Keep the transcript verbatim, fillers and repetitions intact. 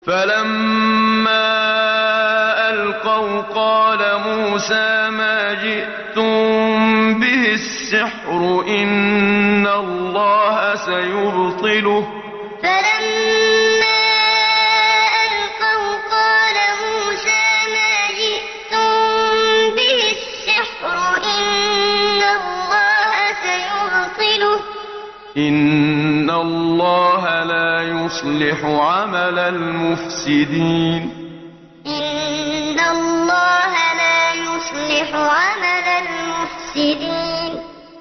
فَلَمَّا أَلْقَوْا قَالَ مُوسَىٰ مَا جِئْتُم بِهِ السِّحْرُ ۖ إِنَّ اللَّهَ سَيُبْطِلُهُ ۖ فَلَمَّا أَلْقَوْا قَالَ مُوسَىٰ مَا جِئْتُم بِهِ السِّحْرُ ۖ إِنَّ اللَّهَ سَيُبْطِلُهُ ۖ إِنَّ اللَّهَ لَا يُصْلِحُ عَمَلَ الْمُفْسِدِينَ إِنَّ اللَّهَ لَا يُصْلِحُ عَمَلَ الْمُفْسِدِينَ